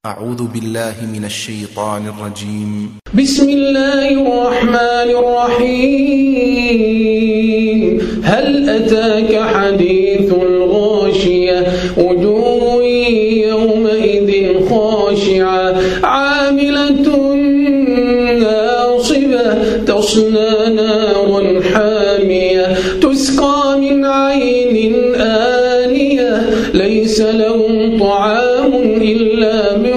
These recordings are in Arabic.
أعوذ بالله من الشيطان الرجيم. بسم الله الرحمن الرحيم. هل أتاك حديث الغاشية؟ وجوه يومئذ خاشعة عاملة ناصبة تصلى نارا حامية تسقى من عين آنية ليس لهم طعام إلا من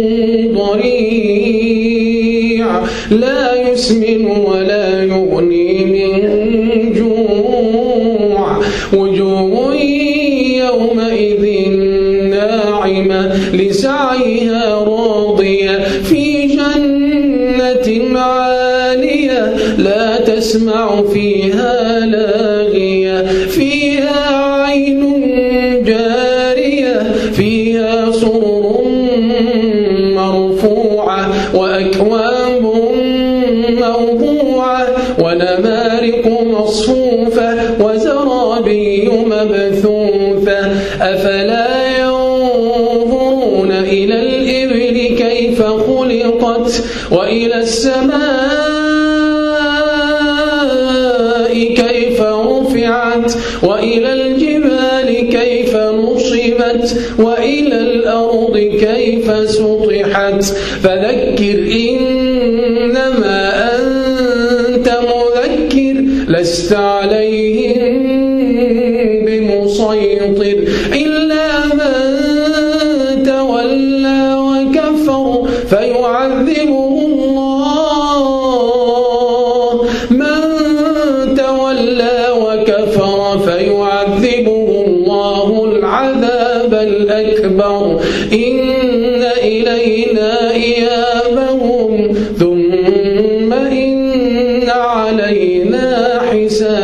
ضريع لا يسمن ولا يغني من جوع وجوه يومئذ ناعمة لسعيها راضية في جنة عالية لا تسمع فيها لاغية فيها عين جارية فيها سرر مرفوعة وأكواب موضوعة ونمارق مصفوفة وزرابي مبثوثة أفلا ينظرون إلى الإبل كيف خلقت وإلى السماء كيف رفعت وإلى الجبال كيف نصبت وإلى الأرض كيف سطحت فذكر إنما أنت مذكر لست عليهم بمسيطر إلا من تولى وكفر فيعذبه الله من تولى وكفر فيعذبه الله العذاب الأكبر إن إلينا إيابهم ثم إن علينا حسابهم.